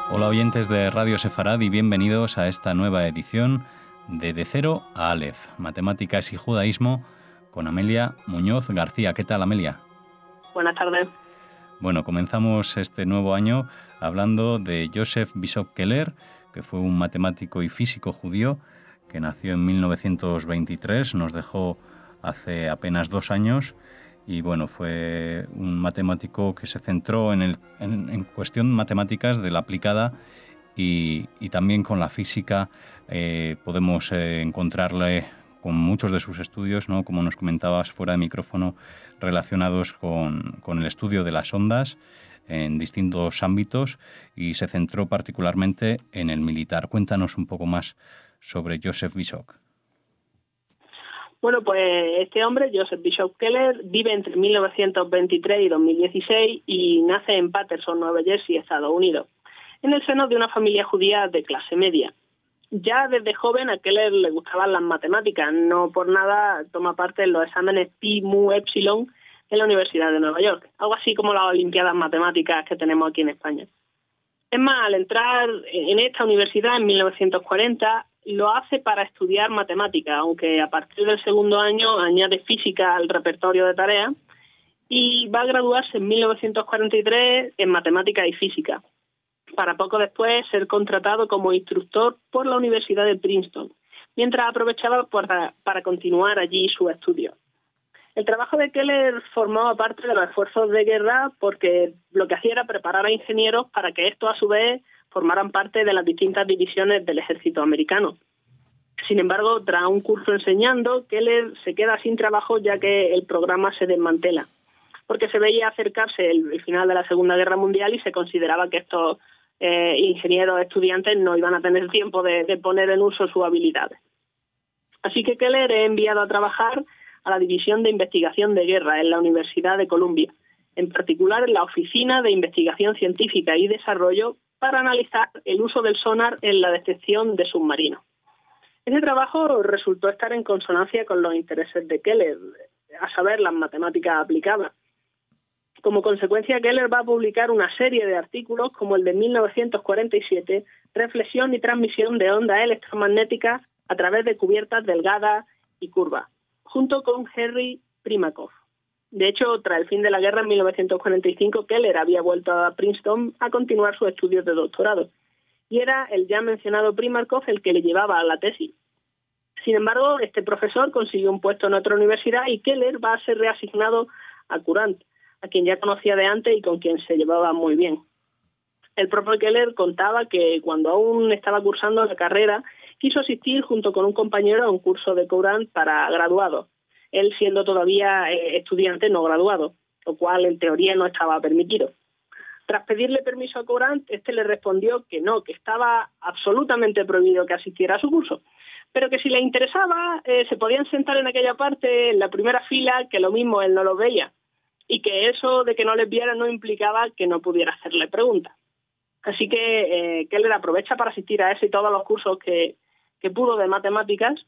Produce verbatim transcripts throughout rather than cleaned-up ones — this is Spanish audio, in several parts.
Hola oyentes de Radio Sefarad y bienvenidos a esta nueva edición de De Cero a Aleph, Matemáticas y Judaísmo, con Amelia Muñoz García. ¿Qué tal, Amelia? Buenas tardes. Bueno, comenzamos este nuevo año hablando de Joseph Bishop Keller, que fue un matemático y físico judío que nació en mil novecientos veintitrés, nos dejó hace apenas dos años. Y bueno, fue un matemático que se centró en, el, en, en cuestión matemáticas de la aplicada y, y también con la física. Eh, podemos eh, encontrarle con muchos de sus estudios, ¿no? Como nos comentabas fuera de micrófono, relacionados con, con el estudio de las ondas en distintos ámbitos, y se centró particularmente en el militar. Cuéntanos un poco más sobre Joseph Bishop. Bueno, pues este hombre, Joseph Bishop Keller, vive entre mil novecientos veintitrés y dos mil dieciséis y nace en Paterson, Nueva Jersey, Estados Unidos, en el seno de una familia judía de clase media. Ya desde joven a Keller le gustaban las matemáticas, no por nada toma parte en los exámenes Pi, Mu, Epsilon en la Universidad de Nueva York, algo así como las Olimpiadas Matemáticas que tenemos aquí en España. Es más, al entrar en esta universidad en mil novecientos cuarenta, lo hace para estudiar matemáticas, aunque a partir del segundo año añade física al repertorio de tareas, y va a graduarse en mil novecientos cuarenta y tres en matemáticas y física, para poco después ser contratado como instructor por la Universidad de Princeton, mientras aprovechaba para, para continuar allí sus estudios. El trabajo de Keller formaba parte de los esfuerzos de guerra porque lo que hacía era preparar a ingenieros para que estos a su vez formaran parte de las distintas divisiones del ejército americano. Sin embargo, tras un curso enseñando, Keller se queda sin trabajo ya que el programa se desmantela, porque se veía acercarse el, el final de la Segunda Guerra Mundial y se consideraba que estos eh, ingenieros estudiantes no iban a tener tiempo de, de poner en uso sus habilidades. Así que Keller es enviado a trabajar a la División de Investigación de Guerra en la Universidad de Columbia, en particular en la Oficina de Investigación Científica y Desarrollo, para analizar el uso del sonar en la detección de submarinos. Ese trabajo resultó estar en consonancia con los intereses de Keller, a saber, las matemáticas aplicadas. Como consecuencia, Keller va a publicar una serie de artículos como el de mil novecientos cuarenta y siete, Reflexión y transmisión de ondas electromagnéticas a través de cubiertas delgadas y curvas, junto con Henry Primakoff. De hecho, tras el fin de la guerra en mil novecientos cuarenta y cinco, Keller había vuelto a Princeton a continuar sus estudios de doctorado, y era el ya mencionado Primakoff el que le llevaba a la tesis. Sin embargo, este profesor consiguió un puesto en otra universidad y Keller va a ser reasignado a Courant, a quien ya conocía de antes y con quien se llevaba muy bien. El propio Keller contaba que cuando aún estaba cursando la carrera, quiso asistir junto con un compañero a un curso de Courant para graduados, él siendo todavía eh, estudiante no graduado, lo cual en teoría no estaba permitido. Tras pedirle permiso a Courant, este le respondió que no, que estaba absolutamente prohibido que asistiera a su curso, pero que si le interesaba eh, se podían sentar en aquella parte, en la primera fila, que lo mismo él no los veía, y que eso de que no les viera no implicaba que no pudiera hacerle preguntas. Así que eh, Keller aprovecha para asistir a ese y todos los cursos que, que pudo de matemáticas,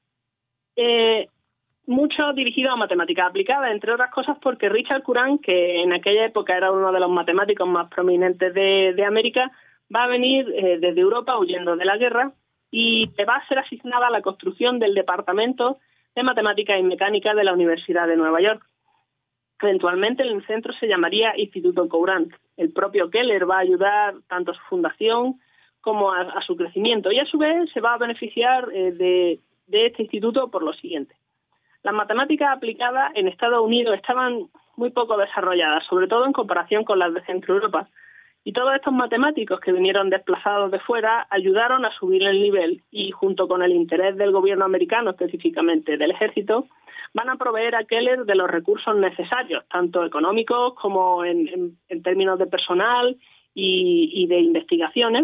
eh, mucho dirigido a matemáticas aplicadas, entre otras cosas porque Richard Courant, que en aquella época era uno de los matemáticos más prominentes de, de América, va a venir eh, desde Europa huyendo de la guerra y le va a ser asignada la construcción del Departamento de Matemáticas y Mecánica de la Universidad de Nueva York. Eventualmente el centro se llamaría Instituto Courant. El propio Keller va a ayudar tanto a su fundación como a, a su crecimiento, y a su vez se va a beneficiar eh, de, de este instituto por lo siguiente. Las matemáticas aplicadas en Estados Unidos estaban muy poco desarrolladas, sobre todo en comparación con las de Centro Europa, y todos estos matemáticos que vinieron desplazados de fuera ayudaron a subir el nivel y, junto con el interés del gobierno americano, específicamente del ejército, van a proveer a Keller de los recursos necesarios, tanto económicos como en, en, en términos de personal y, y de investigaciones,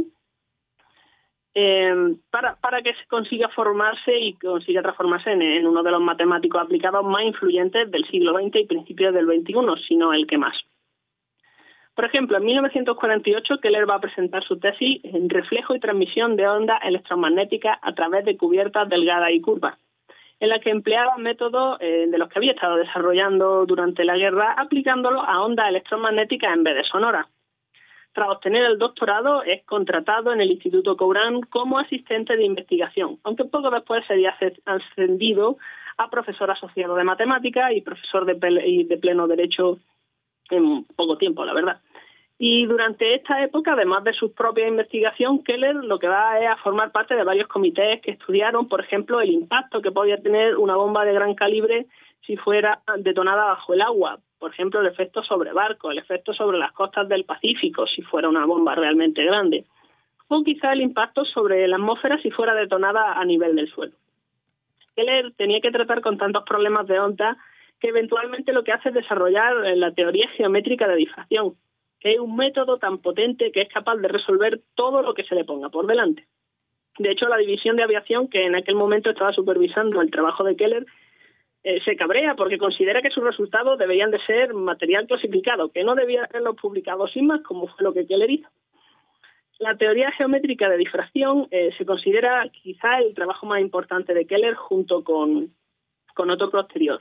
Eh, para, para que se consiga formarse y consiga transformarse en, en uno de los matemáticos aplicados más influyentes del siglo veinte y principios del veintiuno, si no el que más. Por ejemplo, en mil novecientos cuarenta y ocho, Keller va a presentar su tesis en reflejo y transmisión de ondas electromagnéticas a través de cubiertas delgadas y curvas, en la que empleaba métodos eh, de los que había estado desarrollando durante la guerra, aplicándolos a ondas electromagnéticas en vez de sonoras. Tras obtener el doctorado, es contratado en el Instituto Couran como asistente de investigación, aunque poco después sería ascendido a profesor asociado de matemáticas y profesor de, de pleno derecho en poco tiempo, la verdad. Y durante esta época, además de su propia investigación, Keller lo que va es a formar parte de varios comités que estudiaron, por ejemplo, el impacto que podía tener una bomba de gran calibre si fuera detonada bajo el agua. Por ejemplo, el efecto sobre barcos, el efecto sobre las costas del Pacífico, si fuera una bomba realmente grande. O quizá el impacto sobre la atmósfera si fuera detonada a nivel del suelo. Keller tenía que tratar con tantos problemas de onda que eventualmente lo que hace es desarrollar la teoría geométrica de difracción, que es un método tan potente que es capaz de resolver todo lo que se le ponga por delante. De hecho, la división de aviación, que en aquel momento estaba supervisando el trabajo de Keller, eh, se cabrea porque considera que sus resultados deberían de ser material clasificado, que no debía haberlos publicado sin más, como fue lo que Keller hizo. La teoría geométrica de difracción eh, se considera quizá el trabajo más importante de Keller junto con, con otro posterior.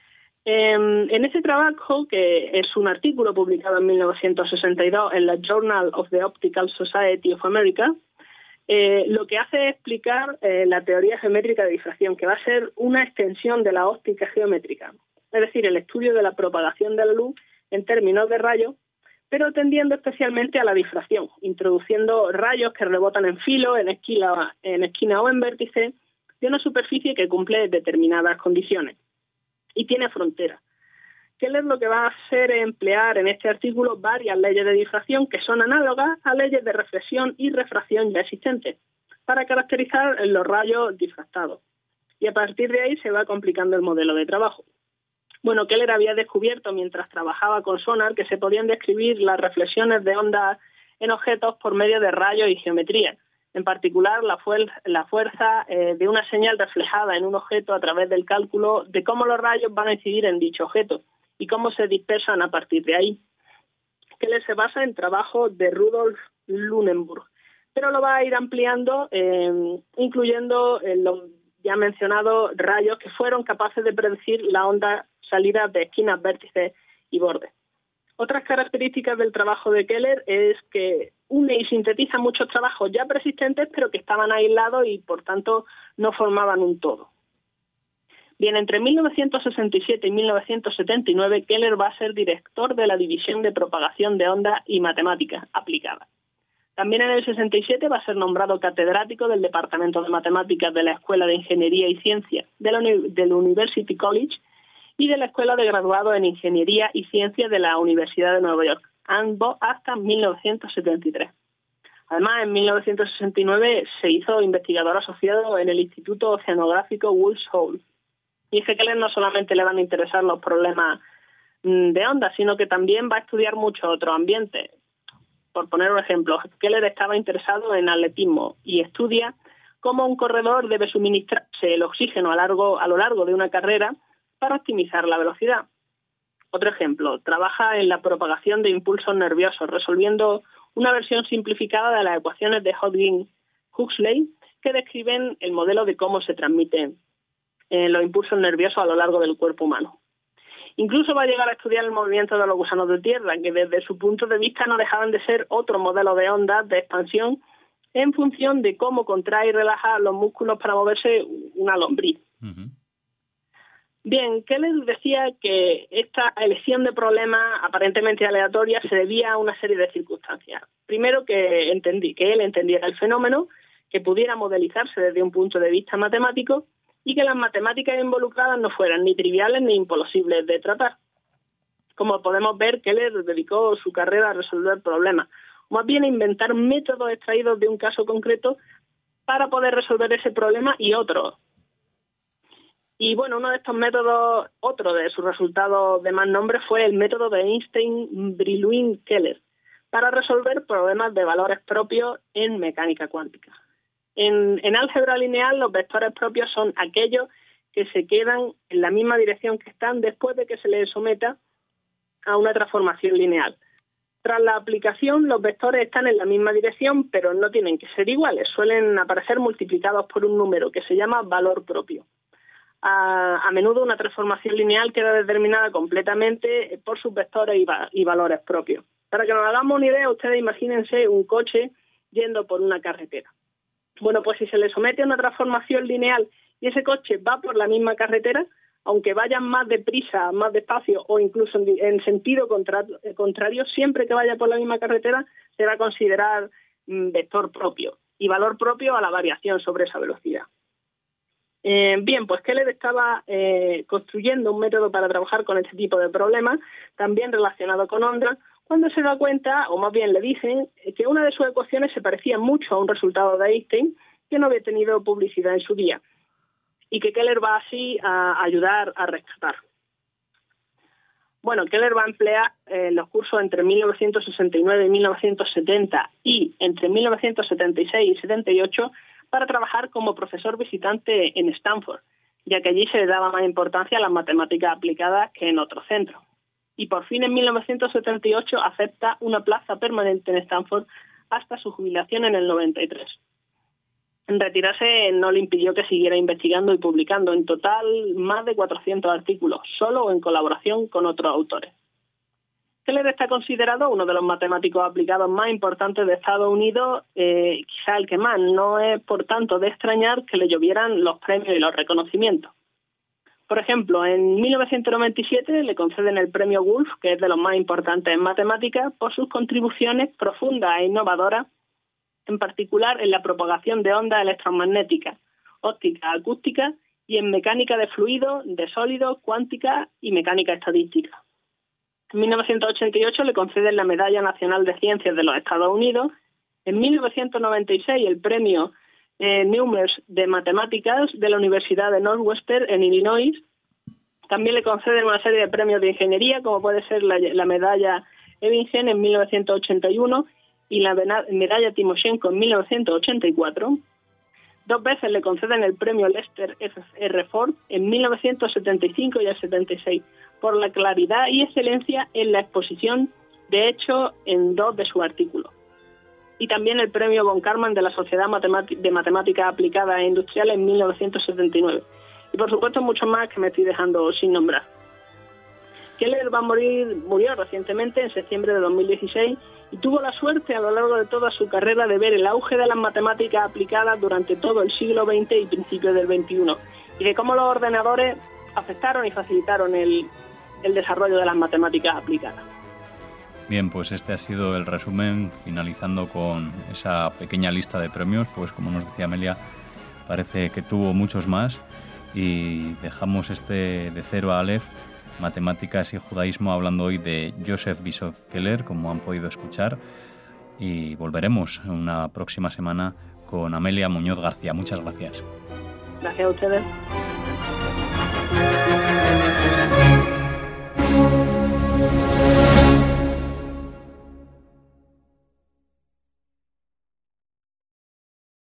En ese trabajo, que es un artículo publicado en mil novecientos sesenta y dos en la Journal of the Optical Society of America, eh, lo que hace es explicar eh, la teoría geométrica de difracción, que va a ser una extensión de la óptica geométrica, es decir, el estudio de la propagación de la luz en términos de rayos, pero tendiendo especialmente a la difracción, introduciendo rayos que rebotan en filo, en esquina, en esquina o en vértice de una superficie que cumple determinadas condiciones y tiene frontera. Keller lo que va a hacer es emplear en este artículo varias leyes de difracción que son análogas a leyes de reflexión y refracción ya existentes para caracterizar los rayos difractados. Y a partir de ahí se va complicando el modelo de trabajo. Bueno, Keller había descubierto mientras trabajaba con sonar que se podían describir las reflexiones de ondas en objetos por medio de rayos y geometría. En particular, la, fuer la fuerza eh, de una señal reflejada en un objeto a través del cálculo de cómo los rayos van a incidir en dicho objeto y cómo se dispersan a partir de ahí. Keller se basa en trabajo de Rudolf Lunenburg, pero lo va a ir ampliando, eh, incluyendo eh, los ya mencionados rayos que fueron capaces de predecir la onda salida de esquinas, vértices y bordes. Otras características del trabajo de Keller es que une y sintetiza muchos trabajos ya persistentes, pero que estaban aislados y, por tanto, no formaban un todo. Bien, entre mil novecientos sesenta y siete y mil novecientos setenta y nueve, Keller va a ser director de la División de Propagación de Ondas y Matemáticas Aplicadas. También en el sesenta y siete va a ser nombrado catedrático del Departamento de Matemáticas de la Escuela de Ingeniería y Ciencia de la, Uni del University College y de la Escuela de Graduados en Ingeniería y Ciencias de la Universidad de Nueva York, ambos hasta mil novecientos setenta y tres. Además, en mil novecientos sesenta y nueve se hizo investigador asociado en el Instituto Oceanográfico Woods Hole. Y es que a Keller no solamente le van a interesar los problemas de ondas, sino que también va a estudiar muchos otros ambientes. Por poner un ejemplo, Keller estaba interesado en atletismo y estudia cómo un corredor debe suministrarse el oxígeno a, largo, a lo largo de una carrera para optimizar la velocidad. Otro ejemplo, trabaja en la propagación de impulsos nerviosos, resolviendo una versión simplificada de las ecuaciones de Hodgkin-Huxley que describen el modelo de cómo se transmiten eh, los impulsos nerviosos a lo largo del cuerpo humano. Incluso va a llegar a estudiar el movimiento de los gusanos de tierra, que desde su punto de vista no dejaban de ser otro modelo de ondas de expansión en función de cómo contrae y relaja los músculos para moverse una lombriz. Uh-huh. Bien, Keller decía que esta elección de problemas aparentemente aleatorias se debía a una serie de circunstancias. Primero, que, entendí, que él entendiera el fenómeno, que pudiera modelizarse desde un punto de vista matemático y que las matemáticas involucradas no fueran ni triviales ni imposibles de tratar. Como podemos ver, Keller dedicó su carrera a resolver problemas, o más bien a inventar métodos extraídos de un caso concreto para poder resolver ese problema y otros. Y bueno, uno de estos métodos, otro de sus resultados de más nombre, fue el método de Einstein-Brillouin-Keller para resolver problemas de valores propios en mecánica cuántica. En, en álgebra lineal, los vectores propios son aquellos que se quedan en la misma dirección que están después de que se les someta a una transformación lineal. Tras la aplicación, los vectores están en la misma dirección, pero no tienen que ser iguales. Suelen aparecer multiplicados por un número que se llama valor propio. A, a menudo una transformación lineal queda determinada completamente por sus vectores y, va, y valores propios. Para que nos hagamos una idea, ustedes imagínense un coche yendo por una carretera. Bueno, pues si se le somete a una transformación lineal y ese coche va por la misma carretera, aunque vayan más deprisa, más despacio o incluso en, en sentido contra, contrario, siempre que vaya por la misma carretera se va a considerar mm, vector propio y valor propio a la variación sobre esa velocidad. Eh, bien, pues Keller estaba eh, construyendo un método para trabajar con este tipo de problemas, también relacionado con ondas, cuando se da cuenta, o más bien le dicen, que una de sus ecuaciones se parecía mucho a un resultado de Einstein que no había tenido publicidad en su día, y que Keller va así a ayudar a rescatar. Bueno, Keller va a emplear eh, los cursos entre mil novecientos sesenta y nueve y mil novecientos setenta y entre mil novecientos setenta y seis y setenta y ocho para trabajar como profesor visitante en Stanford, ya que allí se le daba más importancia a las matemáticas aplicadas que en otros centros. Y por fin en mil novecientos setenta y ocho acepta una plaza permanente en Stanford hasta su jubilación en el noventa y tres. En retirarse no le impidió que siguiera investigando y publicando en total más de cuatrocientos artículos, solo o en colaboración con otros autores. Keller está considerado uno de los matemáticos aplicados más importantes de Estados Unidos, eh, quizá el que más. No es, por tanto, de extrañar que le llovieran los premios y los reconocimientos. Por ejemplo, en mil novecientos noventa y siete le conceden el premio Wolf, que es de los más importantes en matemáticas, por sus contribuciones profundas e innovadoras, en particular en la propagación de ondas electromagnéticas, óptica, acústica y en mecánica de fluidos, de sólidos, cuántica y mecánica estadística. En mil novecientos ochenta y ocho le conceden la Medalla Nacional de Ciencias de los Estados Unidos. En mil novecientos noventa y seis el premio eh, Neumers de Matemáticas de la Universidad de Northwestern en Illinois. También le conceden una serie de premios de ingeniería, como puede ser la, la Medalla Evinchen en mil novecientos ochenta y uno y la Medalla Timoshenko en mil novecientos ochenta y cuatro. Dos veces le conceden el premio Lester F R Ford en mil novecientos setenta y cinco y el setenta y seis por la claridad y excelencia en la exposición de hechos en dos de sus artículos. Y también el premio von Karman de la Sociedad de Matemáticas Aplicadas e Industriales en mil novecientos setenta y nueve. Y por supuesto muchos más que me estoy dejando sin nombrar. Keller va a morir, murió recientemente en septiembre de dos mil dieciséis y tuvo la suerte a lo largo de toda su carrera de ver el auge de las matemáticas aplicadas durante todo el siglo veinte y principios del veintiuno, y de cómo los ordenadores afectaron y facilitaron el, el desarrollo de las matemáticas aplicadas. Bien, pues este ha sido el resumen, finalizando con esa pequeña lista de premios, pues como nos decía Amelia, parece que tuvo muchos más, y dejamos este de cero a Aleph, Matemáticas y Judaísmo, hablando hoy de Joseph Bishop Keller, como han podido escuchar, y volveremos una próxima semana con Amelia Muñoz García. Muchas gracias. Gracias a ustedes.